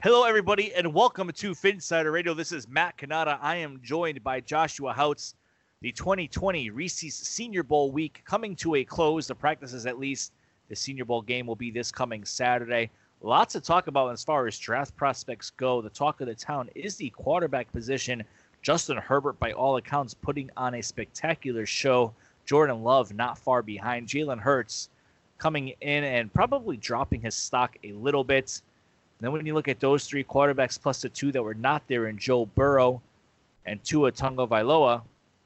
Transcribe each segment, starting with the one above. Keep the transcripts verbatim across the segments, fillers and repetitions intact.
Hello, everybody, and welcome to Phinsider Radio. This is Matt Kanata. I am joined by Joshua Houts. The twenty twenty Reese's Senior Bowl week coming to a close. The practices, at least. The Senior Bowl game will be this coming Saturday. Lots to talk about as far as draft prospects go. The talk of the town is the quarterback position. Justin Herbert, by all accounts, putting on a spectacular show. Jordan Love not far behind. Jalen Hurts coming in and probably dropping his stock a little bit. And then when you look at those three quarterbacks plus the two that were not there in Joe Burrow and Tua Tagovailoa,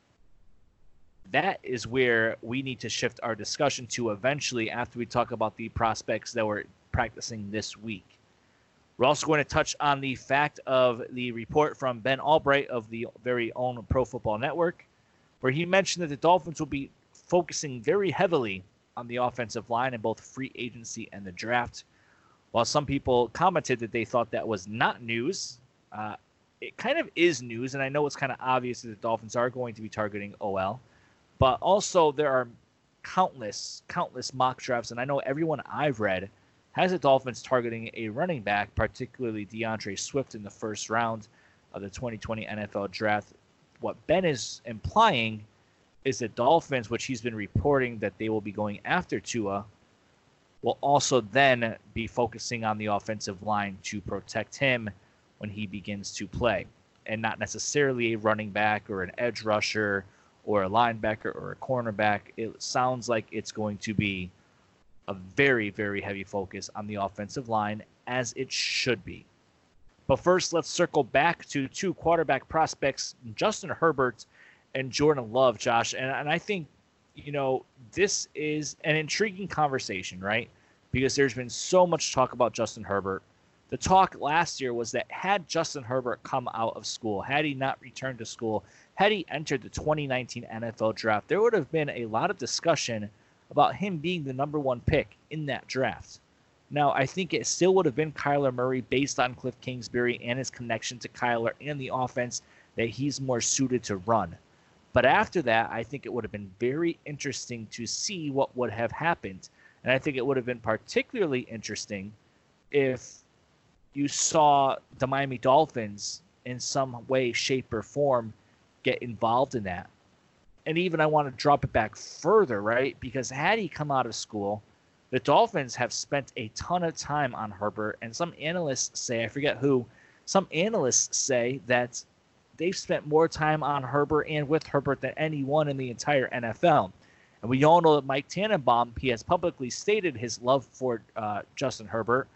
that is where we need to shift our discussion to eventually after we talk about the prospects that were practicing this week. We're also going to touch on the fact of the report from Ben Albright of the very own Pro Football Network, where he mentioned that the Dolphins will be focusing very heavily on the offensive line in both free agency and the draft. While some people commented that they thought that was not news, uh, it kind of is news, and I know it's kind of obvious that the Dolphins are going to be targeting O L. But also there are countless, countless mock drafts, and I know everyone I've read has the Dolphins targeting a running back, particularly DeAndre Swift in the first round of the twenty twenty N F L Draft. What Ben is implying is that Dolphins, which he's been reporting that they will be going after Tua, will also then be focusing on the offensive line to protect him when he begins to play, and not necessarily a running back or an edge rusher or a linebacker or a cornerback. It sounds like it's going to be a very, very heavy focus on the offensive line, as it should be. But first, let's circle back to two quarterback prospects, Justin Herbert and Jordan Love, Josh. And, and I think, you know, this is an intriguing conversation, right? Because there's been so much talk about Justin Herbert. The talk last year was that had Justin Herbert come out of school, had he not returned to school, had he entered the twenty nineteen N F L Draft, there would have been a lot of discussion about him being the number one pick in that draft. Now, I think it still would have been Kyler Murray based on Cliff Kingsbury and his connection to Kyler and the offense that he's more suited to run. But after that, I think it would have been very interesting to see what would have happened. And I think it would have been particularly interesting if you saw the Miami Dolphins in some way, shape, or form get involved in that. And even I want to drop it back further, right? Because had he come out of school, the Dolphins have spent a ton of time on Herbert. And some analysts say, I forget who, some analysts say that they've spent more time on Herbert and with Herbert than anyone in the entire N F L. And we all know that Mike Tannenbaum, he has publicly stated his love for uh, Justin Herbert.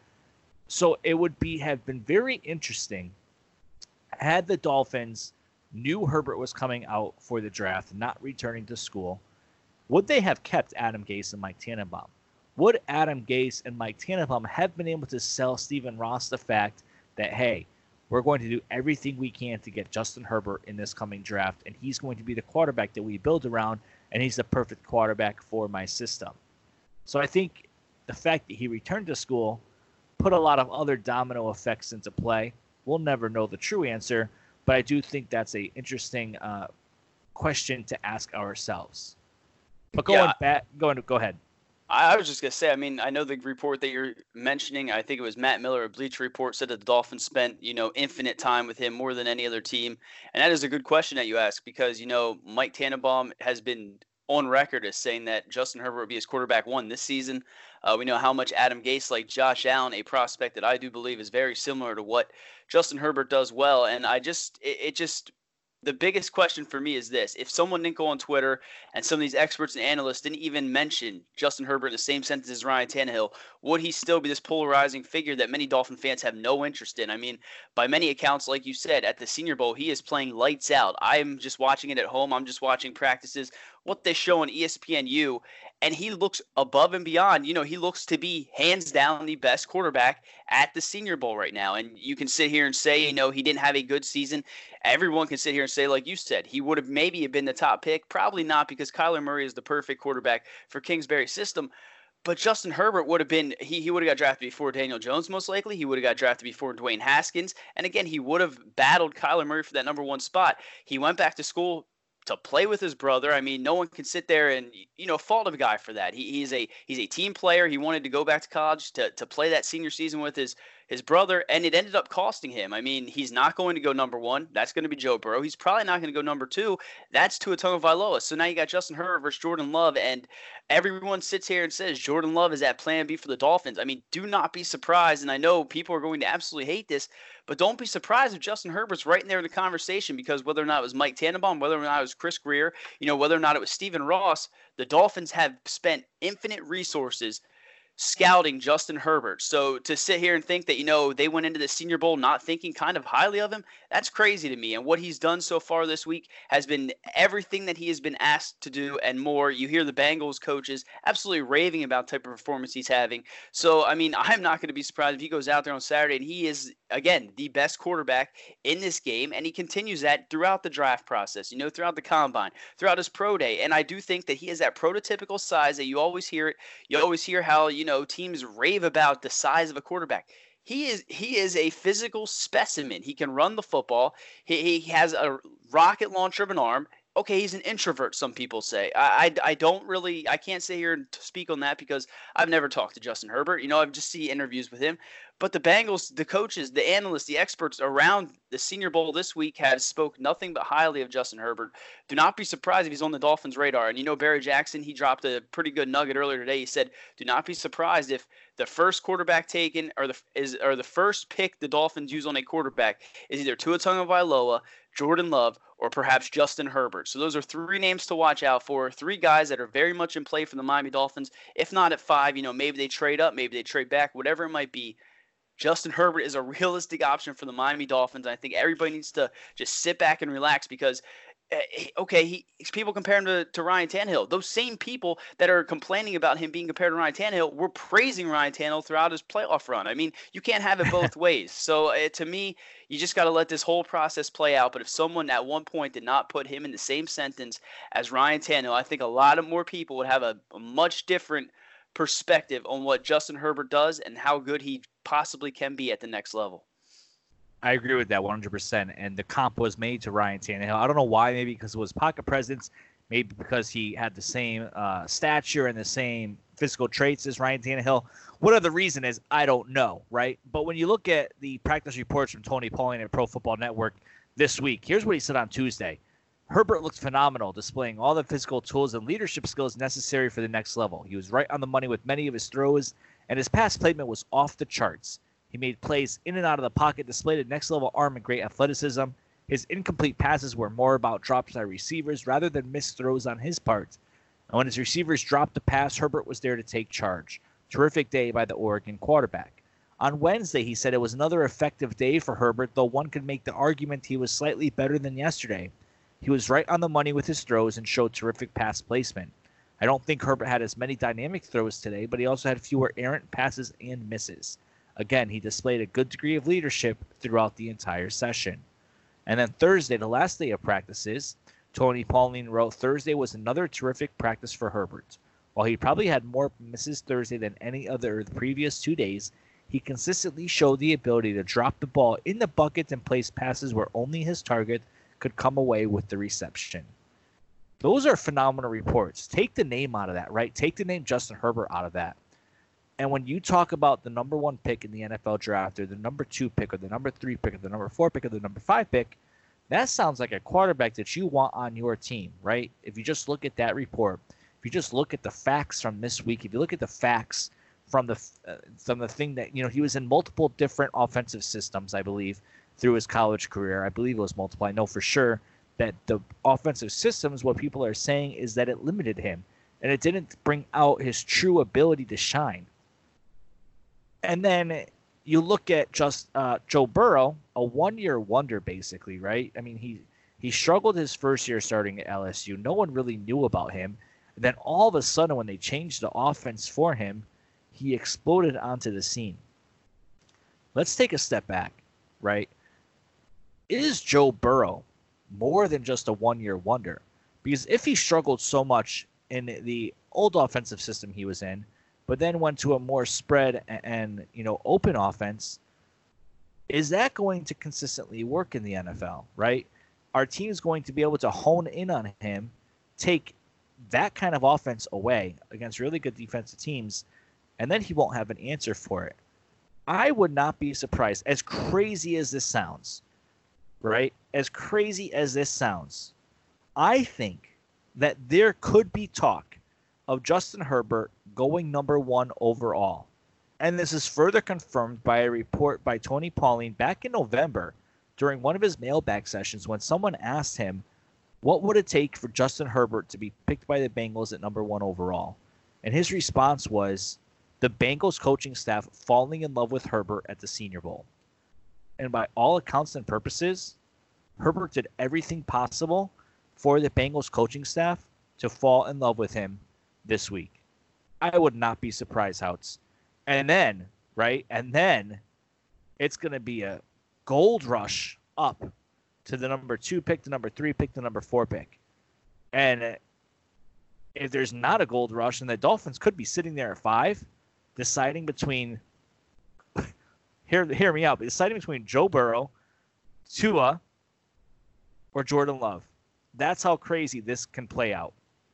So it would be have been very interesting had the Dolphins knew Herbert was coming out for the draft, not returning to school. Would they have kept Adam Gase and Mike Tannenbaum? Would Adam Gase and Mike Tannenbaum have been able to sell Stephen Ross the fact that, hey, we're going to do everything we can to get Justin Herbert in this coming draft, and he's going to be the quarterback that we build around, and he's the perfect quarterback for my system. So I think the fact that he returned to school put a lot of other domino effects into play. We'll never know the true answer, but I do think that's a interesting uh, question to ask ourselves. But going yeah, back, going go ahead. I was just gonna say. I mean, I know the report that you're mentioning. I think it was Matt Miller of Bleacher Report said that the Dolphins spent, you know, infinite time with him, more than any other team. And that is a good question that you ask, because, you know, Mike Tannenbaum has been on record as saying that Justin Herbert would be his quarterback one this season. Uh, we know how much Adam Gase liked Josh Allen, a prospect that I do believe is very similar to what Justin Herbert does well. And I just, it, it just, the biggest question for me is this. If someone didn't go on Twitter and some of these experts and analysts didn't even mention Justin Herbert in the same sentence as Ryan Tannehill, would he still be this polarizing figure that many Dolphin fans have no interest in? I mean, by many accounts, like you said, at the Senior Bowl, he is playing lights out. I'm just watching it at home. I'm just watching practices, what they show on E S P N U, and he looks above and beyond. You know, he looks to be hands down the best quarterback at the Senior Bowl right now. And you can sit here and say, you know, he didn't have a good season. Everyone can sit here and say, like you said, he would have maybe been the top pick. Probably not, because Kyler Murray is the perfect quarterback for Kingsbury's system. But Justin Herbert would have been, he, he would have got drafted before Daniel Jones, most likely. He would have got drafted before Dwayne Haskins. And again, he would have battled Kyler Murray for that number one spot. He went back to school to play with his brother. I mean, no one can sit there and, you know, fault a guy for that. He, he's a he's a team player. He wanted to go back to college to to play that senior season with his his brother, and it ended up costing him. I mean, he's not going to go number one. That's going to be Joe Burrow. He's probably not going to go number two. That's Tua Tagovailoa. So now you got Justin Herbert versus Jordan Love, and everyone sits here and says Jordan Love is at plan B for the Dolphins. I mean, do not be surprised, and I know people are going to absolutely hate this, but don't be surprised if Justin Herbert's right in there in the conversation, because whether or not it was Mike Tannenbaum, whether or not it was Chris Greer, you know, whether or not it was Stephen Ross, the Dolphins have spent infinite resources scouting Justin Herbert. So to sit here and think that, you know, they went into the Senior Bowl not thinking kind of highly of him, that's crazy to me. And what he's done so far this week has been everything that he has been asked to do and more. You hear the Bengals coaches absolutely raving about the type of performance he's having. So, I mean, I'm not going to be surprised if he goes out there on Saturday and he is, again, the best quarterback in this game. And he continues that throughout the draft process, you know, throughout the combine, throughout his pro day. And I do think that he has that prototypical size that you always hear it. You always hear how, you know, teams rave about the size of a quarterback. He is he is a physical specimen. He can run the football. He, he has a rocket launcher of an arm. Okay, he's an introvert, some people say. I, I, I don't really, I can't sit here and speak on that because I've never talked to Justin Herbert. You know, I've just seen interviews with him. But the Bengals, the coaches, the analysts, the experts around the Senior Bowl this week have spoke nothing but highly of Justin Herbert. Do not be surprised if he's on the Dolphins' radar. And you know, Barry Jackson, he dropped a pretty good nugget earlier today. He said, do not be surprised if the first quarterback taken or the is or the first pick the Dolphins use on a quarterback is either Tua Tagovailoa, Jordan Love, or perhaps Justin Herbert. So those are three names to watch out for, three guys that are very much in play for the Miami Dolphins. If not at five, you know, maybe they trade up, maybe they trade back, whatever it might be. Justin Herbert is a realistic option for the Miami Dolphins. I think everybody needs to just sit back and relax because, okay, he, people compare him to, to Ryan Tannehill. Those same people that are complaining about him being compared to Ryan Tannehill were praising Ryan Tannehill throughout his playoff run. I mean, you can't have it both ways. So uh, to me, you just got to let this whole process play out. But if someone at one point did not put him in the same sentence as Ryan Tannehill, I think a lot of more people would have a, a much different perspective on what Justin Herbert does and how good he possibly can be at the next level. I agree with that one hundred percent. And the comp was made to Ryan Tannehill. I don't know why, maybe because it was pocket presence, maybe because he had the same uh, stature and the same physical traits as Ryan Tannehill. Whatever the reason is, I don't know, right? But when you look at the practice reports from Tony Pauling at Pro Football Network this week, here's what he said on Tuesday. Herbert looked phenomenal, displaying all the physical tools and leadership skills necessary for the next level. He was right on the money with many of his throws, and his pass placement was off the charts. He made plays in and out of the pocket, displayed a next-level arm and great athleticism. His incomplete passes were more about drops by receivers rather than missed throws on his part. And when his receivers dropped the pass, Herbert was there to take charge. Terrific day by the Oregon quarterback. On Wednesday, he said it was another effective day for Herbert, though one could make the argument he was slightly better than yesterday. He was right on the money with his throws and showed terrific pass placement. I don't think Herbert had as many dynamic throws today, but he also had fewer errant passes and misses. Again, he displayed a good degree of leadership throughout the entire session. And then Thursday, the last day of practices, Tony Pauling wrote, Thursday was another terrific practice for Herbert. While he probably had more misses Thursday than any other the previous two days, he consistently showed the ability to drop the ball in the bucket and place passes where only his target could come away with the reception. Those are phenomenal reports. Take the name out of that, right? Take the name Justin Herbert out of that. And when you talk about the number one pick in the N F L draft, or the number two pick, or the number three pick, or the number four pick, or the number five pick, that sounds like a quarterback that you want on your team, right? If you just look at that report, if you just look at the facts from this week, if you look at the facts from the uh, from the thing that, you know, he was in multiple different offensive systems, I believe, through his college career. I believe it was multiple. I know for sure that the offensive systems, what people are saying is that it limited him and it didn't bring out his true ability to shine. And then you look at just uh, Joe Burrow, a one-year wonder, basically, right? I mean, he he struggled his first year starting at L S U. No one really knew about him. And then all of a sudden, when they changed the offense for him, he exploded onto the scene. Let's take a step back, right? Is Joe Burrow more than just a one-year wonder? Because if he struggled so much in the old offensive system he was in, but then went to a more spread and, and you know open offense, is that going to consistently work in the N F L, right? Our team is going to be able to hone in on him, take that kind of offense away against really good defensive teams, and then he won't have an answer for it. I would not be surprised, as crazy as this sounds, right? As crazy as this sounds, I think that there could be talk of Justin Herbert going number one overall. And this is further confirmed by a report by Tony Pauline back in November during one of his mailbag sessions when someone asked him, what would it take for Justin Herbert to be picked by the Bengals at number one overall? And his response was the Bengals coaching staff falling in love with Herbert at the Senior Bowl. And by all accounts and purposes, Herbert did everything possible for the Bengals coaching staff to fall in love with him this week. I would not be surprised, Houts. And then, right, and then it's going to be a gold rush up to the number two pick, the number three pick, the number four pick. And if there's not a gold rush, and the Dolphins could be sitting there at five, deciding between, hear, hear me out, but deciding between Joe Burrow, Tua, or Jordan Love. That's how crazy this can play out.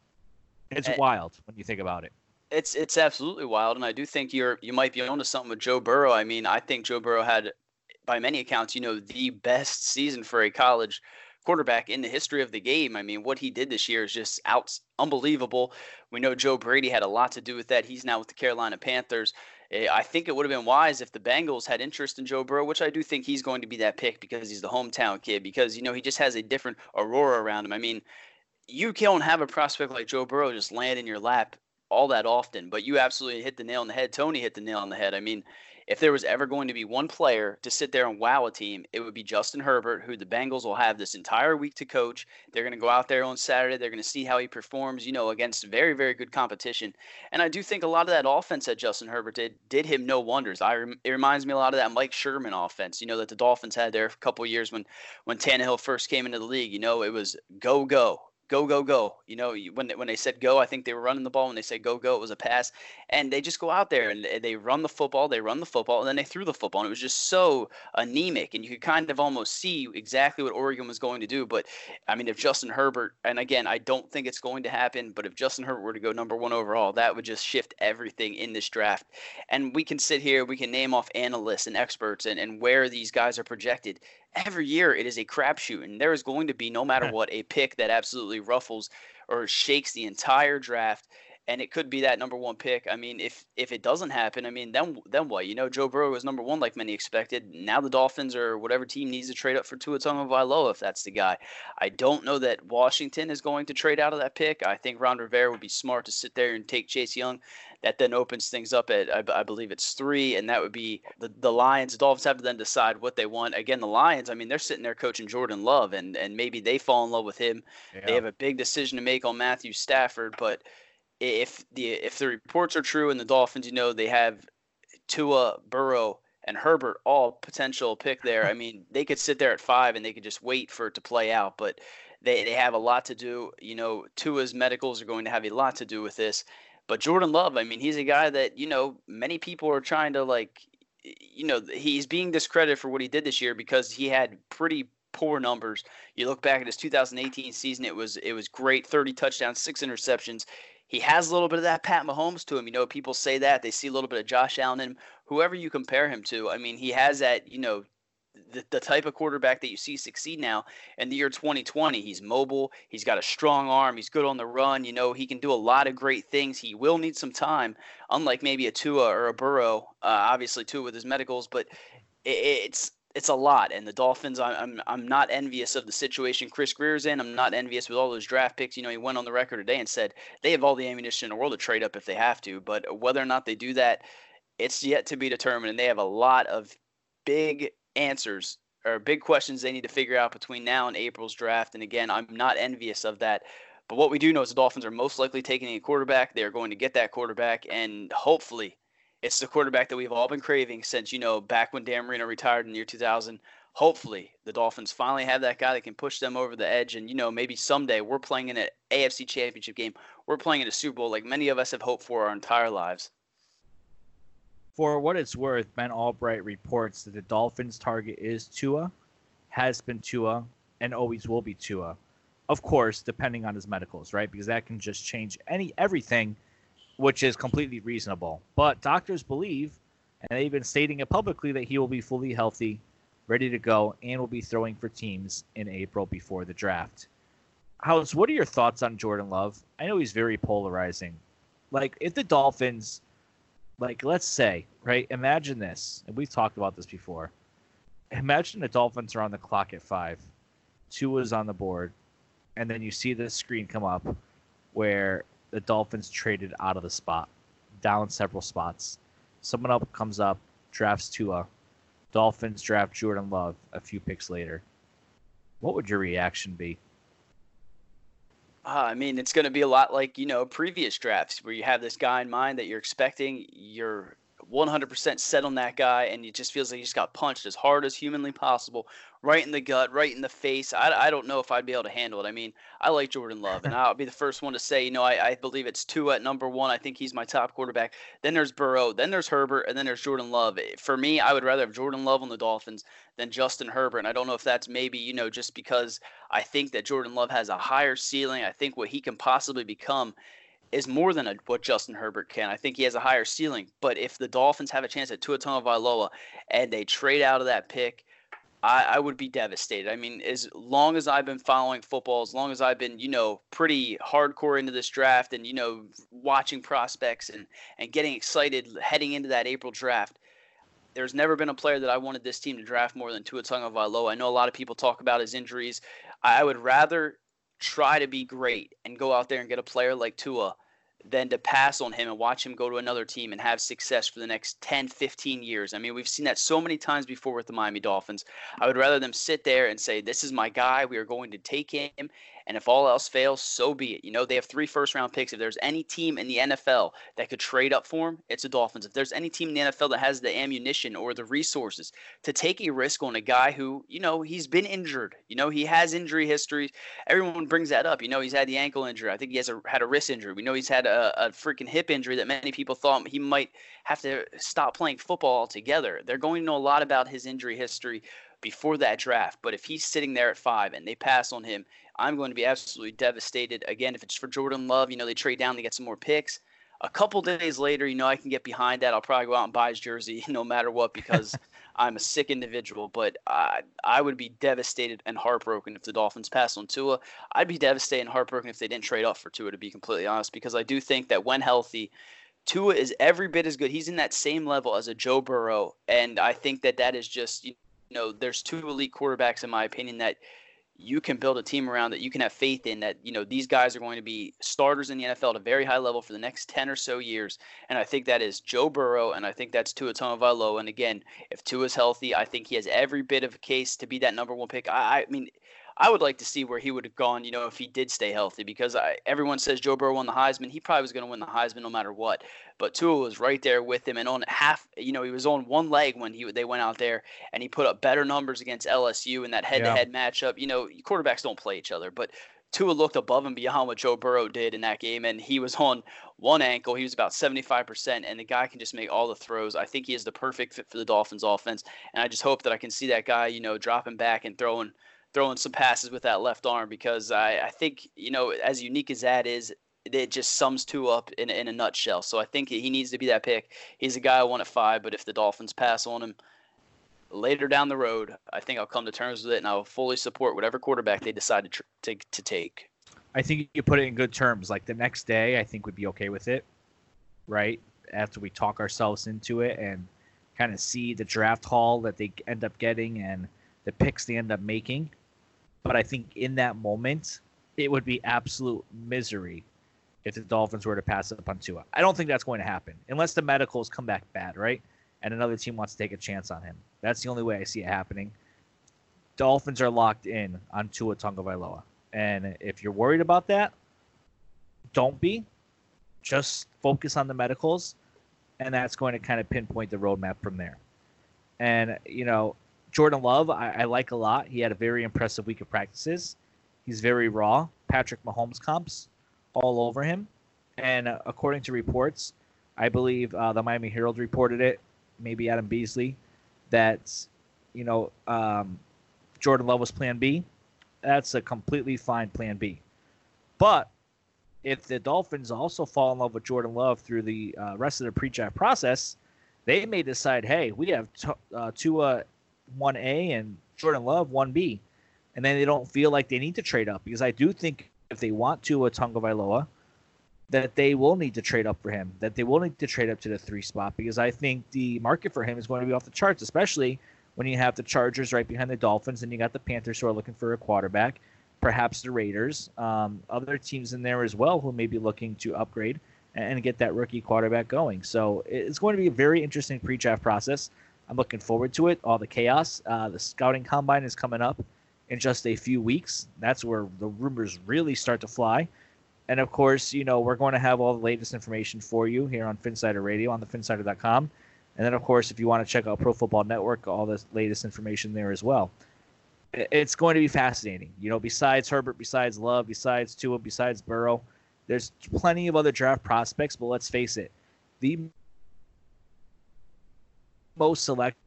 It's and, wild when you think about it. It's it's absolutely wild, and I do think you're you might be onto something with Joe Burrow. I mean, I think Joe Burrow had, by many accounts, you know, the best season for a college quarterback in the history of the game. I mean, what he did this year is just out unbelievable. We know Joe Brady had a lot to do with that. He's now with the Carolina Panthers. I think it would have been wise if the Bengals had interest in Joe Burrow, which I do think he's going to be that pick because he's the hometown kid, because, you know, he just has a different aurora around him. I mean, you can't have a prospect like Joe Burrow just land in your lap all that often, but you absolutely hit the nail on the head. Tony hit the nail on the head. I mean, if there was ever going to be one player to sit there and wow a team, it would be Justin Herbert, who the Bengals will have this entire week to coach. They're going to go out there on Saturday. They're going to see how he performs, you know, against very, very good competition. And I do think a lot of that offense that Justin Herbert did did him no wonders. I rem- it reminds me a lot of that Mike Sherman offense, you know, that the Dolphins had there a couple of years when, when Tannehill first came into the league. You know, it was go, go. Go, go, go. You know, when they, when they said go, I think they were running the ball. When they said go, go, it was a pass. And they just go out there and they run the football, they run the football, and then they threw the football. And it was just so anemic. And you could kind of almost see exactly what Oregon was going to do. But, I mean, if Justin Herbert, and again, I don't think it's going to happen, but if Justin Herbert were to go number one overall, that would just shift everything in this draft. And we can sit here, we can name off analysts and experts and, and where these guys are projected. Every year it is a crapshoot, and there is going to be, no matter what, a pick that absolutely ruffles or shakes the entire draft, and it could be that number one pick. I mean, if if it doesn't happen, I mean, then then what? You know, Joe Burrow was number one like many expected. Now the Dolphins or whatever team needs to trade up for Tua Tagovailoa if that's the guy. I don't know that Washington is going to trade out of that pick. I think Ron Rivera would be smart to sit there and take Chase Young. That then opens things up at, I, I believe it's three, and that would be the, the Lions. The Dolphins have to then decide what they want. Again, the Lions, I mean, they're sitting there coaching Jordan Love, and, and maybe they fall in love with him. Yeah. They have a big decision to make on Matthew Stafford, but if the if the reports are true and the Dolphins, you know, they have Tua, Burrow, and Herbert all potential pick there, I mean, they could sit there at five and they could just wait for it to play out, but they, they have a lot to do. You know, Tua's medicals are going to have a lot to do with this. But Jordan Love, I mean, he's a guy that, you know, many people are trying to, like, you know, he's being discredited for what he did this year because he had pretty poor numbers. You look back at his two thousand eighteen season, it was it was great, thirty touchdowns, six interceptions. He has a little bit of that Pat Mahomes to him. You know, people say that. They see a little bit of Josh Allen in him. Whoever you compare him to, I mean, he has that, you know, The, the type of quarterback that you see succeed now in the year twenty twenty. He's mobile. He's got a strong arm. He's good on the run. You know, he can do a lot of great things. He will need some time, unlike maybe a Tua or a Burrow. Uh, obviously, Tua with his medicals, but it, it's it's a lot. And the Dolphins, I'm, I'm I'm not envious of the situation Chris Greer's in. I'm not envious with all those draft picks. You know, he went on the record today and said they have all the ammunition in the world to trade up if they have to. But whether or not they do that, it's yet to be determined. And they have a lot of big answers or big questions they need to figure out between now and April's draft. And again, I'm not envious of that. But what we do know is the Dolphins are most likely taking a quarterback. They're going to get that quarterback, and hopefully it's the quarterback that we've all been craving since, you know, back when Dan Marino retired in the year two thousand. Hopefully the Dolphins finally have that guy that can push them over the edge. And, you know, maybe someday we're playing in an A F C championship game. We're playing in a Super Bowl like many of us have hoped for our entire lives. For what it's worth, Ben Albright reports that the Dolphins' target is Tua, has been Tua, and always will be Tua. Of course, depending on his medicals, right? Because that can just change any everything, which is completely reasonable. But doctors believe, And they've been stating it publicly that he will be fully healthy, ready to go, and will be throwing for teams in April before the draft. House, what are your thoughts on Jordan Love? I know he's very polarizing. Like, if the Dolphins, like, let's say, right, imagine this, and we've talked about this before. Imagine the Dolphins are on the clock at five. Tua's on the board, and then you see the screen come up where the Dolphins traded out of the spot, down several spots. Someone up comes up, drafts Tua. Dolphins draft Jordan Love a few picks later. What would your reaction be? Uh, I mean, it's going to be a lot like, you know, previous drafts where you have this guy in mind that you're expecting. You're one hundred percent set on that guy, and it just feels like he just got punched as hard as humanly possible, right in the gut, right in the face. I, I don't know if I'd be able to handle it. I mean, I like Jordan Love, and I'll be the first one to say, you know, I, I believe it's Tua at number one. I think he's my top quarterback. Then there's Burrow, then there's Herbert, and then there's Jordan Love. For me, I would rather have Jordan Love on the Dolphins than Justin Herbert, and I don't know if that's maybe, you know, just because I think that Jordan Love has a higher ceiling. I think what he can possibly become is more than a, what Justin Herbert can. I think he has a higher ceiling. But if the Dolphins have a chance at Tua Tagovailoa and they trade out of that pick, I, I would be devastated. I mean, as long as I've been following football, as long as I've been, you know, pretty hardcore into this draft and, you know, watching prospects and, and getting excited heading into that April draft, there's never been a player that I wanted this team to draft more than Tua Tagovailoa. I know a lot of people talk about his injuries. I would rather try to be great and go out there and get a player like Tua than to pass on him and watch him go to another team and have success for the next ten, fifteen years. I mean, we've seen that so many times before with the Miami Dolphins. I would rather them sit there and say, this is my guy. We are going to take him. And if all else fails, so be it. You know, they have three first-round picks. If there's any team in the N F L that could trade up for him, it's the Dolphins. If there's any team in the N F L that has the ammunition or the resources to take a risk on a guy who, you know, he's been injured. You know, he has injury history. Everyone brings that up. You know, he's had the ankle injury. I think he has a, had a wrist injury. We know he's had a, a freaking hip injury that many people thought he might have to stop playing football altogether. They're going to know a lot about his injury history before that draft. But if he's sitting there at five and they pass on him, I'm going to be absolutely devastated. Again, if it's for Jordan Love, you know, they trade down to get some more picks. A couple days later, you know, I can get behind that. I'll probably go out and buy his jersey no matter what because I'm a sick individual. But I, I would be devastated and heartbroken if the Dolphins pass on Tua. I'd be devastated and heartbroken if they didn't trade up for Tua, to be completely honest, because I do think that when healthy, Tua is every bit as good. He's in that same level as a Joe Burrow, and I think that that is just, you know, there's two elite quarterbacks, in my opinion, that you can build a team around, that you can have faith in, that, you know, these guys are going to be starters in the N F L at a very high level for the next ten or so years. And I think that is Joe Burrow, and I think that's Tua Tagovailoa. And again, if Tua's healthy, I think he has every bit of a case to be that number one pick. I, I mean, I would like to see where he would have gone, you know, if he did stay healthy, because I, everyone says Joe Burrow won the Heisman. He probably was going to win the Heisman no matter what. But Tua was right there with him, and on half, you know, he was on one leg when he they went out there, and he put up better numbers against L S U in that head-to-head yeah. matchup. You know, quarterbacks don't play each other, but Tua looked above and beyond what Joe Burrow did in that game, and he was on one ankle. He was about seventy-five percent, and the guy can just make all the throws. I think he is the perfect fit for the Dolphins offense, and I just hope that I can see that guy, you know, dropping back and throwing – throwing some passes with that left arm, because I, I think, you know, as unique as that is, it just sums Tua up in, in a nutshell. So I think he needs to be that pick. He's a guy I want at five, but if the Dolphins pass on him later down the road, I think I'll come to terms with it, and I'll fully support whatever quarterback they decide to, tr- to, to take. I think you put it in good terms. Like the next day, I think we'd be okay with it, right? After we talk ourselves into it and kind of see the draft haul that they end up getting and the picks they end up making. But I think in that moment, it would be absolute misery if the Dolphins were to pass up on Tua. I don't think that's going to happen unless the medicals come back bad, right? And another team wants to take a chance on him. That's the only way I see it happening. Dolphins are locked in on Tua Tagovailoa. And if you're worried about that, don't be. Just focus on the medicals, and that's going to kind of pinpoint the roadmap from there. And, you know, Jordan Love, I, I like a lot. He had a very impressive week of practices. He's very raw. Patrick Mahomes comps all over him. And uh, according to reports, I believe uh, the Miami Herald reported it, maybe Adam Beasley, that, you know, um, Jordan Love was plan B. That's a completely fine plan B. But if the Dolphins also fall in love with Jordan Love through the uh, rest of the pre-draft process, They may decide, hey, we have t- uh, Tua one A and Jordan Love one B, and then they don't feel like they need to trade up, because I do think if they want Tua Tagovailoa, that they will need to trade up for him, that they will need to trade up to the three spot, because I think the market for him is going to be off the charts, especially when you have the Chargers right behind the Dolphins and you got the Panthers who are looking for a quarterback, perhaps the Raiders, um, other teams in there as well who may be looking to upgrade and get that rookie quarterback going. So it's going to be a very interesting pre-draft process. I'm looking forward to it, all the chaos. Uh, the scouting combine is coming up in just a few weeks. That's where the rumors really start to fly. And, of course, you know, we're going to have all the latest information for you here on Phinsider Radio on the phinsider dot com. And then, of course, if you want to check out Pro Football Network, all the latest information there as well. It's going to be fascinating. You know, besides Herbert, besides Love, besides Tua, besides Burrow, there's plenty of other draft prospects, but let's face it, the most select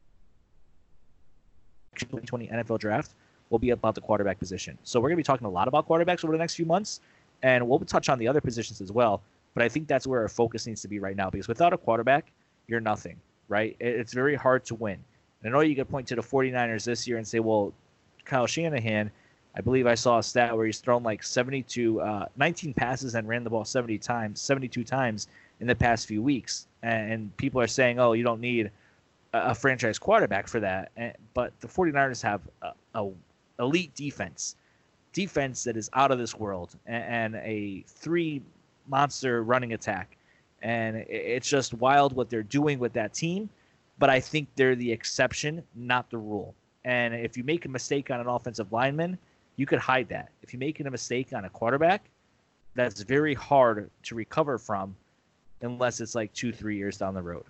twenty twenty N F L draft will be about the quarterback position. So we're going to be talking a lot about quarterbacks over the next few months, and we'll touch on the other positions as well. But I think that's where our focus needs to be right now, because without a quarterback, you're nothing, right? It's very hard to win. And I know you could point to the 49ers this year and say, well, Kyle Shanahan, I believe I saw a stat where he's thrown like seventy-two, uh, nineteen passes and ran the ball seventy times, seventy-two times in the past few weeks. And people are saying, oh, you don't need a, a franchise quarterback for that. And, but the 49ers have a, a elite defense, defense that is out of this world, and, and a three monster running attack. And it, it's just wild what they're doing with that team. But I think they're the exception, not the rule. And if you make a mistake on an offensive lineman, you could hide that. If you're making a mistake on a quarterback, that's very hard to recover from unless it's like two, three years down the road.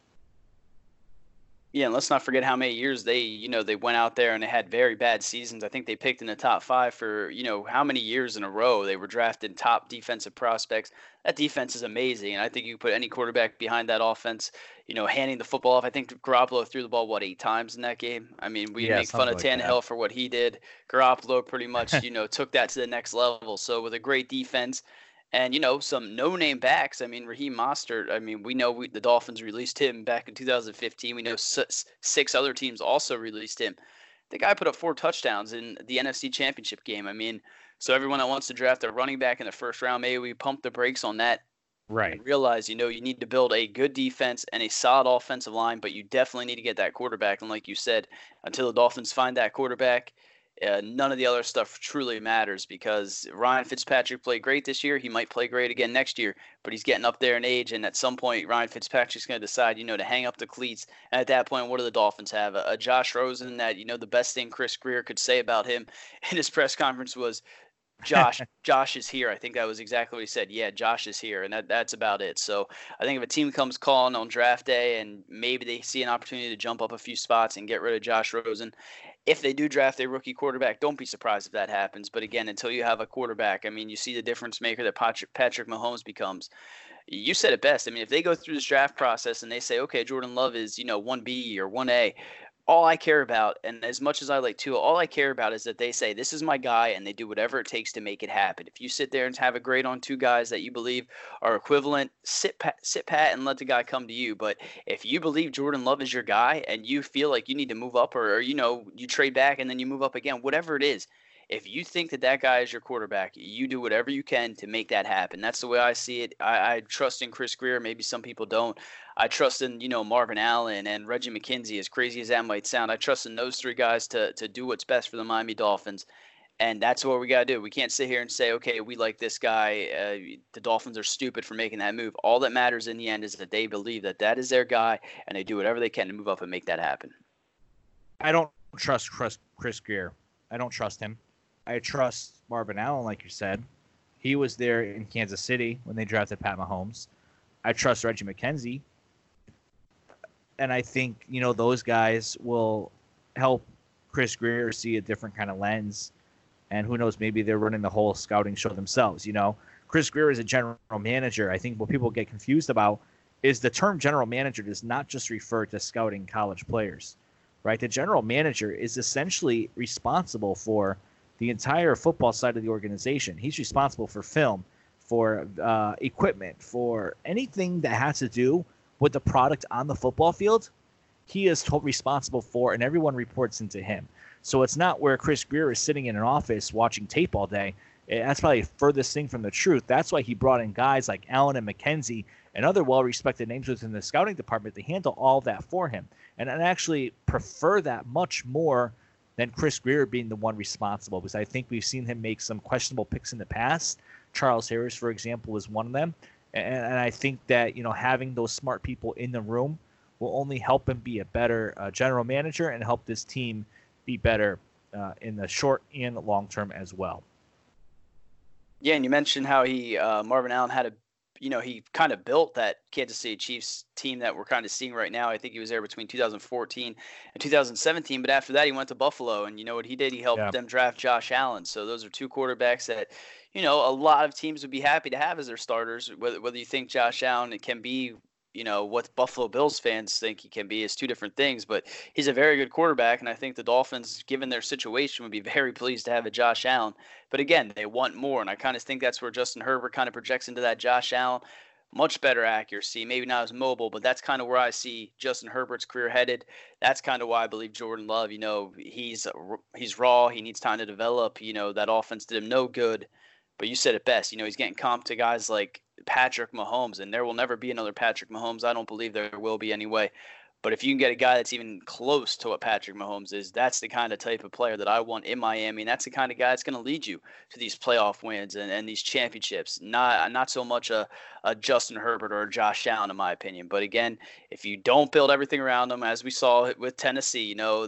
Yeah, and let's not forget how many years they, you know, they went out there and they had very bad seasons. I think they picked in the top five for, you know, how many years in a row they were drafted top defensive prospects. That defense is amazing, and I think you put any quarterback behind that offense, you know, handing the football off. I think Garoppolo threw the ball, what, eight times in that game? I mean, we Yeah, make fun of something like Tannehill that. for what he did. Garoppolo pretty much, you know, took that to the next level. So with a great defense and, you know, some no-name backs. I mean, Raheem Mostert, I mean, we know we, the Dolphins released him back in two thousand fifteen. We know s- six other teams also released him. The guy put up four touchdowns in the N F C Championship game. I mean, so everyone that wants to draft a running back in the first round, maybe we pump the brakes on that Right. and realize, you know, you need to build a good defense and a solid offensive line, but you definitely need to get that quarterback. And like you said, until the Dolphins find that quarterback, uh, none of the other stuff truly matters, because Ryan Fitzpatrick played great this year. He might play great again next year, but he's getting up there in age. And at some point, Ryan Fitzpatrick's going to decide, you know, to hang up the cleats. And at that point, what do the Dolphins have? A, a Josh Rosen that, you know, the best thing Chris Greer could say about him in his press conference was, Josh, Josh is here. I think that was exactly what he said. Yeah, Josh is here, and that, that's about it. So I think if a team comes calling on draft day and maybe they see an opportunity to jump up a few spots and get rid of Josh Rosen, if they do draft a rookie quarterback, don't be surprised if that happens. But again, until you have a quarterback, I mean, you see the difference maker that Patrick, Patrick Mahomes becomes. You said it best. I mean, if they go through this draft process and they say, okay, Jordan Love is, you know, one B or one A, all I care about, and as much as I like Tua, all I care about is that they say, this is my guy, and they do whatever it takes to make it happen. If you sit there and have a grade on two guys that you believe are equivalent, sit pat, sit pat and let the guy come to you. But if you believe Jordan Love is your guy and you feel like you need to move up, or, or you know, you trade back and then you move up again, whatever it is, if you think that that guy is your quarterback, you do whatever you can to make that happen. That's the way I see it. I, I trust in Chris Greer. Maybe some people don't. I trust in, you know, Marvin Allen and Reggie McKenzie, as crazy as that might sound. I trust in those three guys to to do what's best for the Miami Dolphins. And that's what we got to do. We can't sit here and say, okay, we like this guy. Uh, the Dolphins are stupid for making that move. All that matters in the end is that they believe that that is their guy, and they do whatever they can to move up and make that happen. I don't trust Chris, Chris Greer. I don't trust him. I trust Marvin Allen, like you said. He was there in Kansas City when they drafted Pat Mahomes. I trust Reggie McKenzie. And I think, you know, those guys will help Chris Greer see a different kind of lens. And who knows, maybe they're running the whole scouting show themselves, you know. Chris Greer is a general manager. I think what people get confused about is the term general manager does not just refer to scouting college players, right? The general manager is essentially responsible for the entire football side of the organization. He's responsible for film, for uh, equipment, for anything that has to do with the product on the football field, he is totally responsible for, and everyone reports into him. So it's not where Chris Grier is sitting in an office watching tape all day. That's probably the furthest thing from the truth. That's why he brought in guys like Allen and McKenzie and other well-respected names within the scouting department to handle all that for him. And I actually prefer that much more than Chris Grier being the one responsible, because I think we've seen him make some questionable picks in the past. Charles Harris, for example, was one of them. And, and I think that, you know, having those smart people in the room will only help him be a better uh, general manager and help this team be better uh, in the short and long term as well. Yeah, and you mentioned how he uh, Marvin Allen had a, you know, he kind of built that Kansas City Chiefs team that we're kind of seeing right now. I think he was there between two thousand fourteen and two thousand seventeen, but after that he went to Buffalo, and you know what he did? He helped yeah. them draft Josh Allen. So those are two quarterbacks that, you know, a lot of teams would be happy to have as their starters. Whether whether you think Josh Allen can be, you know, what Buffalo Bills fans think he can be is two different things, but he's a very good quarterback, and I think the Dolphins, given their situation, would be very pleased to have a Josh Allen. But again, they want more, and I kind of think that's where Justin Herbert kind of projects into that Josh Allen. Much better accuracy, maybe not as mobile, but that's kind of where I see Justin Herbert's career headed. That's kind of why I believe Jordan Love, you know, he's he's raw, he needs time to develop. You know, that offense did him no good. But you said it best. You know, he's getting comped to guys like Patrick Mahomes, and there will never be another Patrick Mahomes. I don't believe there will be anyway. But if you can get a guy that's even close to what Patrick Mahomes is, that's the kind of type of player that I want in Miami. And that's the kind of guy that's going to lead you to these playoff wins and, and these championships. Not not so much a, a Justin Herbert or a Josh Allen, in my opinion. But again, if you don't build everything around them, as we saw with Tennessee, you know,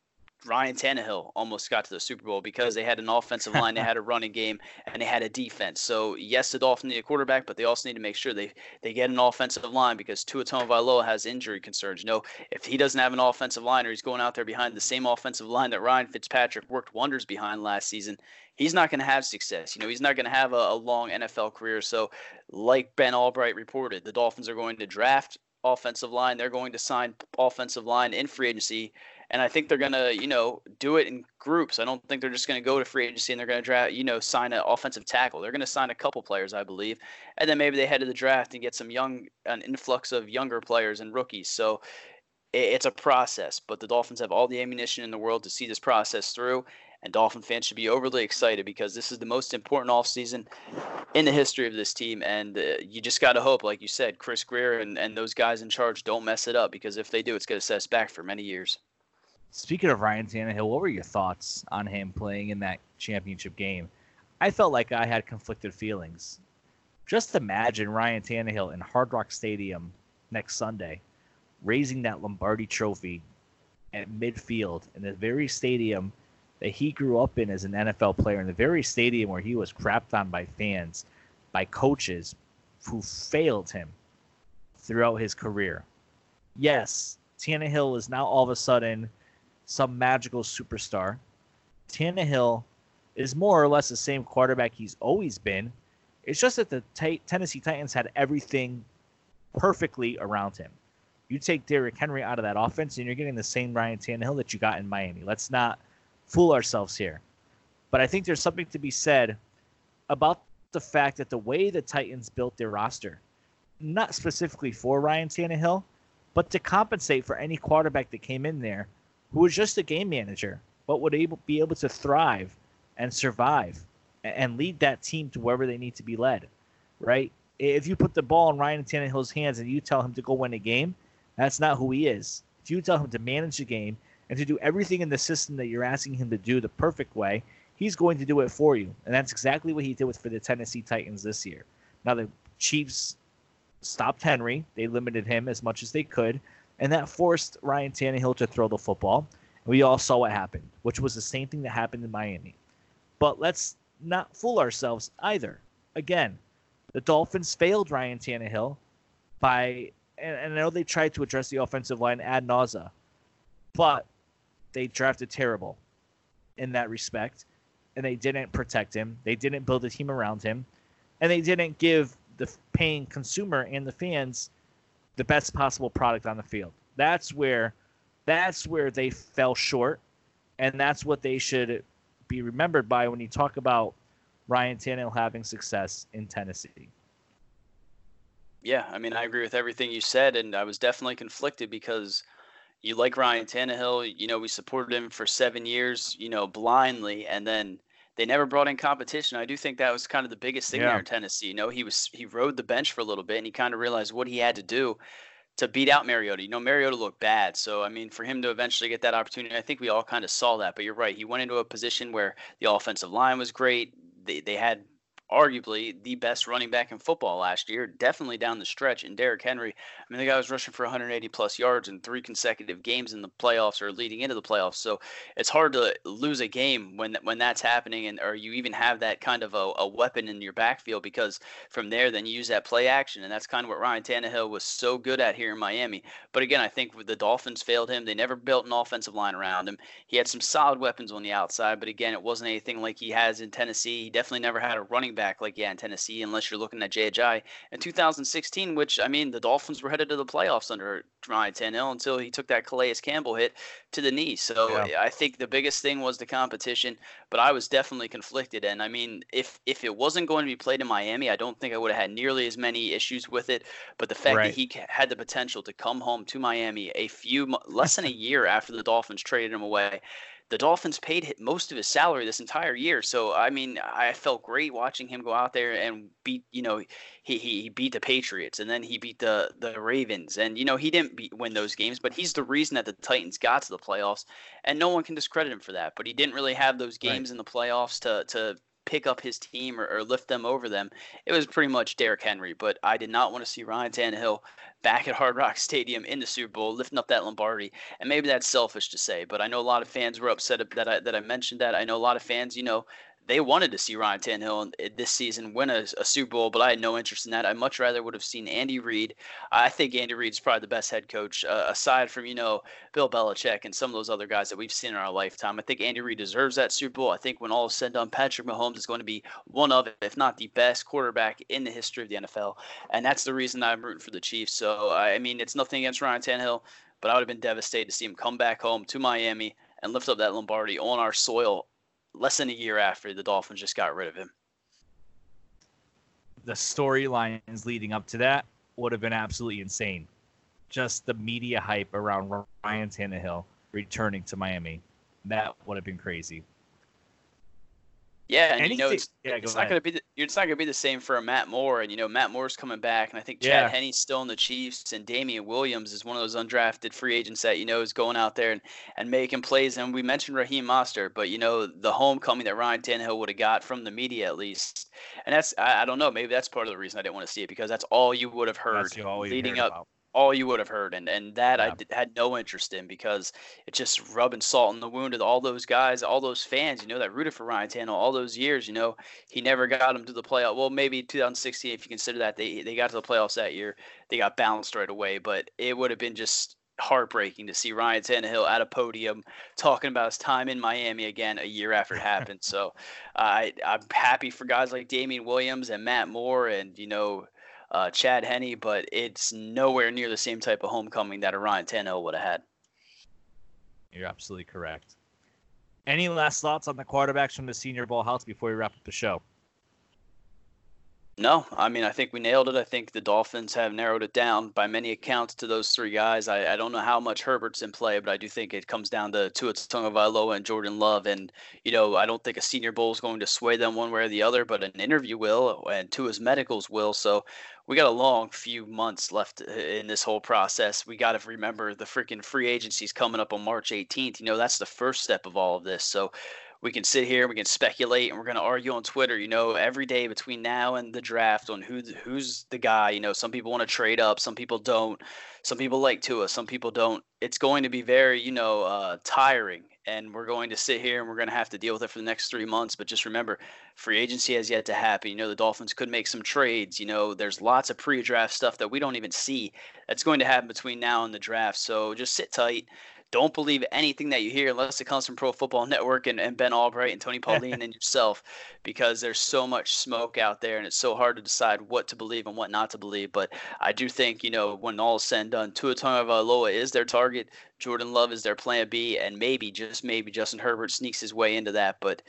Ryan Tannehill almost got to the Super Bowl because they had an offensive line, they had a running game, and they had a defense. So, yes, the Dolphins need a quarterback, but they also need to make sure they, they get an offensive line, because Tua Tagovailoa has injury concerns. You know, if he doesn't have an offensive line, or he's going out there behind the same offensive line that Ryan Fitzpatrick worked wonders behind last season, he's not going to have success. You know, he's not going to have a, a long N F L career. So, like Ben Albright reported, the Dolphins are going to draft offensive line. They're going to sign offensive line in free agency. And I think they're going to, you know, do it in groups. I don't think they're just going to go to free agency and they're going to draft, you know, sign an offensive tackle. They're going to sign a couple players, I believe. And then maybe they head to the draft and get some young, an influx of younger players and rookies. So it's a process, but the Dolphins have all the ammunition in the world to see this process through. And Dolphin fans should be overly excited, because this is the most important offseason in the history of this team. And uh, you just got to hope, like you said, Chris Grier and, and those guys in charge don't mess it up, because if they do, it's going to set us back for many years. Speaking of Ryan Tannehill, what were your thoughts on him playing in that championship game? I felt like I had conflicted feelings. Just imagine Ryan Tannehill in Hard Rock Stadium next Sunday, raising that Lombardi trophy at midfield in the very stadium that he grew up in as an N F L player, in the very stadium where he was crapped on by fans, by coaches who failed him throughout his career. Yes, Tannehill is now all of a sudden some magical superstar. Tannehill is more or less the same quarterback he's always been. It's just that the t- Tennessee Titans had everything perfectly around him. You take Derrick Henry out of that offense, and you're getting the same Ryan Tannehill that you got in Miami. Let's not fool ourselves here. But I think there's something to be said about the fact that the way the Titans built their roster, not specifically for Ryan Tannehill, but to compensate for any quarterback that came in there who was just a game manager, but would able, be able to thrive and survive and lead that team to wherever they need to be led, right? If you put the ball in Ryan Tannehill's hands and you tell him to go win a game, that's not who he is. If you tell him to manage the game and to do everything in the system that you're asking him to do the perfect way, he's going to do it for you. And that's exactly what he did with for the Tennessee Titans this year. Now, the Chiefs stopped Henry. They limited him as much as they could, and that forced Ryan Tannehill to throw the football. We all saw what happened, which was the same thing that happened in Miami. But let's not fool ourselves either. Again, the Dolphins failed Ryan Tannehill by, and, and I know they tried to address the offensive line ad nauseum, but they drafted terrible in that respect, and they didn't protect him. They didn't build a team around him, and they didn't give the paying consumer and the fans the best possible product on the field. That's where that's where they fell short, and that's what they should be remembered by when you talk about Ryan Tannehill having success in Tennessee. Yeah, I mean, I agree with everything you said, and I was definitely conflicted because you like Ryan Tannehill. You know, we supported him for seven years, you know, blindly, and then they never brought in competition. I do think that was kind of the biggest thing there Yeah. in Tennessee. You know, he was he rode the bench for a little bit, and he kind of realized what he had to do to beat out Mariota. You know, Mariota looked bad. So, I mean, for him to eventually get that opportunity, I think we all kind of saw that. But you're right. He went into a position where the offensive line was great. They, they had arguably the best running back in football last year, definitely down the stretch. And Derrick Henry, I mean, the guy was rushing for one hundred eighty plus yards in three consecutive games in the playoffs or leading into the playoffs. So it's hard to lose a game when when that's happening, and or you even have that kind of a, a weapon in your backfield, because from there, then you use that play action, and that's kind of what Ryan Tannehill was so good at here in Miami. But again, I think the Dolphins failed him. They never built an offensive line around him. He had some solid weapons on the outside, but again, it wasn't anything like he has in Tennessee. He definitely never had a running back like yeah in Tennessee, unless you're looking at J H I in two thousand sixteen, which I mean the Dolphins were headed to the playoffs under Ryan Tannehill until he took that Calais Campbell hit to the knee. So Yeah. I think the biggest thing was the competition, but I was definitely conflicted. And I mean, if if it wasn't going to be played in Miami, I don't think I would have had nearly as many issues with it. But the fact that Right. he ca- had the potential to come home to Miami a few mo- less than a year after the Dolphins traded him away, the Dolphins paid hi- most of his salary this entire year. So I mean, I felt great watching him go out there and beat. You know, he he, he beat the Patriots, and then he beat the the Ravens, and you know he didn't beat, win those games, but he's the reason that the Titans got to the playoffs, and no one can discredit him for that. But he didn't really have those Right. games in the playoffs to to pick up his team or, or lift them over them. It was pretty much Derrick Henry, but I did not want to see Ryan Tannehill back at Hard Rock Stadium in the Super Bowl, lifting up that Lombardi. And maybe that's selfish to say, but I know a lot of fans were upset that I that I mentioned that. I know a lot of fans, you know, they wanted to see Ryan Tannehill this season win a, a Super Bowl, but I had no interest in that. I much rather would have seen Andy Reid. I think Andy Reid's probably the best head coach, uh, aside from, you know, Bill Belichick and some of those other guys that we've seen in our lifetime. I think Andy Reid deserves that Super Bowl. I think when all is said and done, Patrick Mahomes is going to be one of, if not the best quarterback in the history of the N F L. And that's the reason I'm rooting for the Chiefs. So, I mean, it's nothing against Ryan Tannehill, but I would have been devastated to see him come back home to Miami and lift up that Lombardi on our soil less than a year after the Dolphins just got rid of him. The storylines leading up to that would have been absolutely insane. Just the media hype around Ryan Tannehill returning to Miami. That would have been crazy. Yeah, and Anything, you know it's yeah, it's go not ahead. going to be the, it's not going to be the same for a Matt Moore, and you know Matt Moore's coming back, and I think Yeah. Chad Henne's still in the Chiefs, and Damian Williams is one of those undrafted free agents that you know is going out there and, and making plays. And we mentioned Raheem Mostert, but you know the homecoming that Ryan Tannehill would have got from the media at least, and that's I, I don't know, maybe that's part of the reason I didn't want to see it, because that's all you would have heard That's all you leading heard up. about. All you would have heard, and and that I Yeah. did, had no interest in, because it's just rubbing salt in the wound of all those guys, all those fans, you know, that rooted for Ryan Tannehill all those years. You know, he never got them to the playoff. Well, maybe two thousand sixteen, if you consider that they they got to the playoffs that year, they got bounced right away. But it would have been just heartbreaking to see Ryan Tannehill at a podium talking about his time in Miami again a year after it happened. So I I'm happy for guys like Damian Williams and Matt Moore and you know uh, Chad Henne, but it's nowhere near the same type of homecoming that a Ryan Tannehill would have had. You're absolutely correct. Any last thoughts on the quarterbacks from the Senior Bowl house before we wrap up the show? No, I mean, I think we nailed it. I think the Dolphins have narrowed it down by many accounts to those three guys. I, I don't know how much Herbert's in play, but I do think it comes down to Tua Tagovailoa and Jordan Love. And, you know, I don't think a Senior Bowl is going to sway them one way or the other, but an interview will, and Tua's medicals will. So we got a long few months left in this whole process. We got to remember the freaking free agency's coming up on March eighteenth. You know, that's the first step of all of this. So we can sit here, we can speculate, and we're going to argue on Twitter, you know, every day between now and the draft on who who's the guy. You know, some people want to trade up, some people don't. Some people like Tua, some people don't. It's going to be very, you know, uh, tiring, and we're going to sit here and we're going to have to deal with it for the next three months. But just remember, free agency has yet to happen. You know, the Dolphins could make some trades. You know, there's lots of pre-draft stuff that we don't even see that's going to happen between now and the draft. So just sit tight. Don't believe anything that you hear unless it comes from Pro Football Network and, and Ben Albright and Tony Pauline and yourself, because there's so much smoke out there and it's so hard to decide what to believe and what not to believe. But I do think, you know, when all is said and done, Tua Tagovailoa is their target. Jordan Love is their plan B, and maybe, just maybe, Justin Herbert sneaks his way into that. But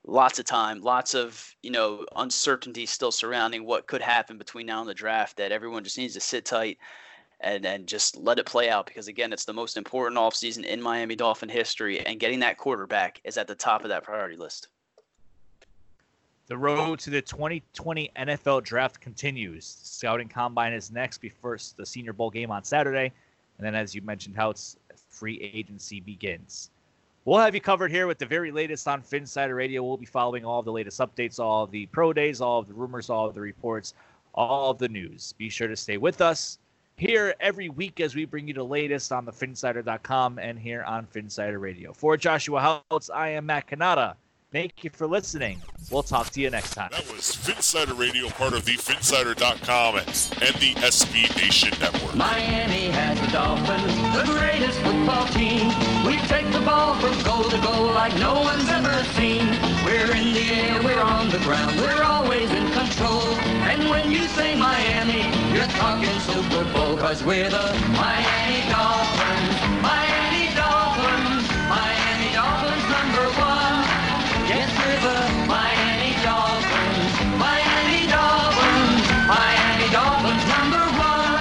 lots of time, lots of, you know, uncertainty still surrounding what could happen between now and the draft, that everyone just needs to sit tight and and just let it play out, because again, it's the most important offseason in Miami Dolphin history, and getting that quarterback is at the top of that priority list. The road to the twenty twenty N F L Draft continues. Scouting Combine is next before the Senior Bowl game on Saturday. And then, as you mentioned, how it's free agency begins. We'll have you covered here with the very latest on Phinsider Radio. We'll be following all of the latest updates, all of the pro days, all of the rumors, all of the reports, all of the news. Be sure to stay with us here every week as we bring you the latest on the Phinsider dot com and here on Phinsider Radio. For Joshua Houtz, I am Matt Canada. Thank you for listening. We'll talk to you next time. That was Phinsider Radio, part of the Phinsider dot com and the S B Nation Network. Miami has the Dolphins, the greatest football team. We take the ball from goal to goal like no one's ever seen. We're in the air, we're on the ground, we're always in control. And when you say Miami, you're talking Super Bowl, 'cause we're the Miami Dolphins. Miami Dolphins, Miami Dolphins number one. Yes, we're the Miami Dolphins, Miami Dolphins, Miami Dolphins number one.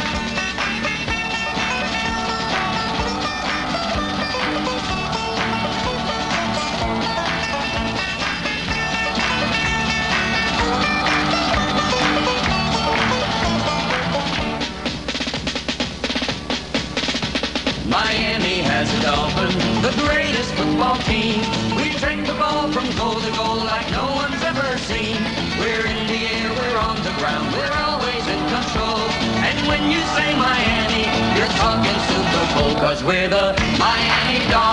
Miami has the Dolphins, the greatest football team. We take the ball from goal to goal like no one's ever seen. We're in the air, we're on the ground, we're always in control. And when you say Miami, you're talking Super Bowl, 'cause we're the Miami Dolphins.